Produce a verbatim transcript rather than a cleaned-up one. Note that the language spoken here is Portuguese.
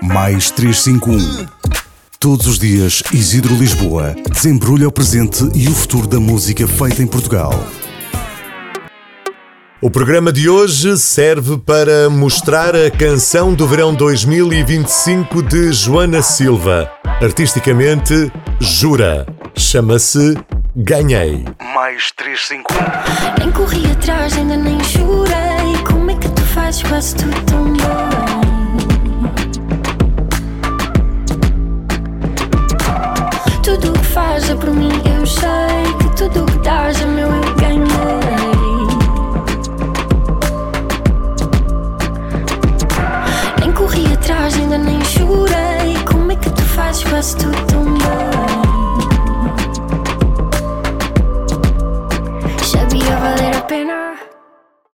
mais trezentos e cinquenta e um. Todos os dias, Isidro Lisboa desembrulha o presente e o futuro da música feita em Portugal. O programa de hoje serve para mostrar a canção do verão dois mil e vinte e cinco de Joana Silva. Artisticamente, Jura. Chama-se Ganhei. Mais trezentos e cinquenta e um. Nem corri atrás, ainda nem chorei. Como é que tu fazes quase tudo tão bem? Tudo o que faz é por mim, eu sei que tudo o que dás é meu, eu ganhei.